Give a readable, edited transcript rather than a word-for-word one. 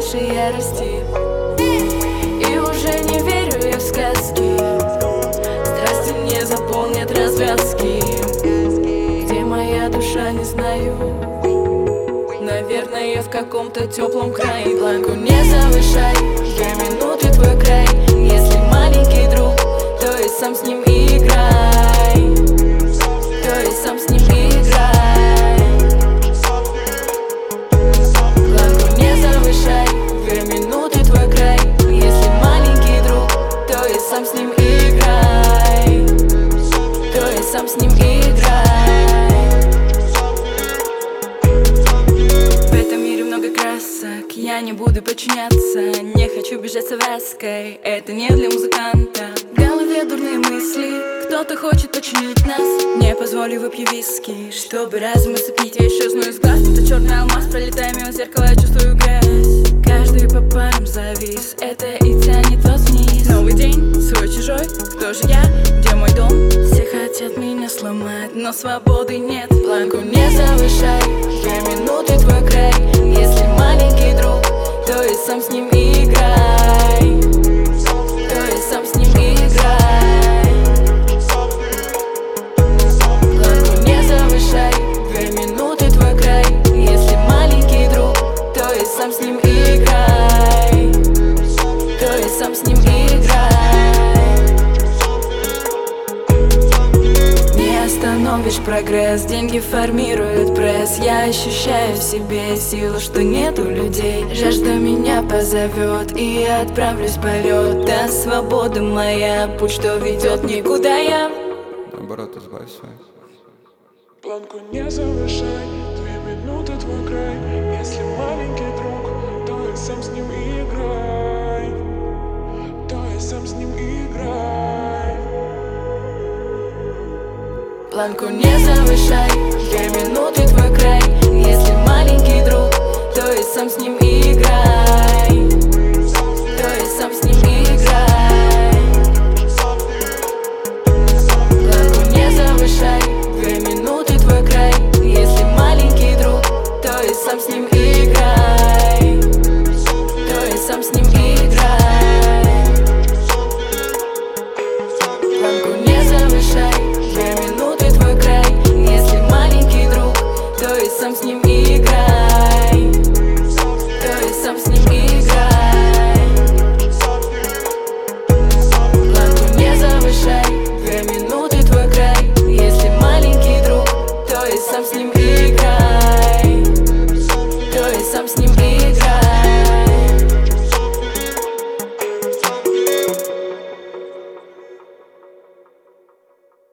больше ярости. И уже не верю я в сказки, страсти не заполнят развязки. Где моя душа, не знаю. Наверное, в каком-то теплом крае. Планку не завышай, 2 минуты твой край. Если маленький друг, то и сам с ним играй. То и сам с ним играй. Планку не завышай, 2 минуты твой край. Если маленький друг, то и сам с ним играй. То и сам с ним играй. Я не буду подчиняться, не хочу бежать с овязкой. Это не для музыканта. В голове дурные мысли, кто-то хочет подчинить нас. Не позволю, выпью виски, чтобы разум усыпить. Я исчезну из глаз, будто черный алмаз. Пролетая мимо зеркала, я чувствую грязь. Каждый по парам завис, это и тянет вас вниз. Новый день, свой чужой, кто же я, где мой дом? Все хотят меня сломать, но свободы нет. Планку не завышай, 2 минуты твой край. Если маленький друг, то и сам с ним играй. То и сам с ним играй. Планку не завышай, 2 минуты твой край. Если маленький друг, то и сам с ним играй. То и сам с ним играй. Не остановишь прогресс, деньги формируют пресс. Я ощущаю в себе силу, что нету людей. Жажда меня позовет, и я отправлюсь в полет. Да, свобода моя, путь, что ведет никуда я. Наоборот, избавься. Планку не завышай, 2 минуты твой край. Если маленький друг, то и сам с ним играй. То и сам с ним играй. Планку не завышай, 2 минуты твой край. Если маленький друг, то и сам с ним играй. То и сам с ним играй. Планку не завышай, 2 минуты твой край. Если маленький друг, то и сам с ним играй. То и сам с ним играй. Планку не завышай, 2 минуты твой край. Если маленький друг, то и сам с ним играй. То и сам с ним играй. Планку не завышай, 2 минуты твой край. Если маленький друг, то и сам с ним играй. То и сам с ним играй.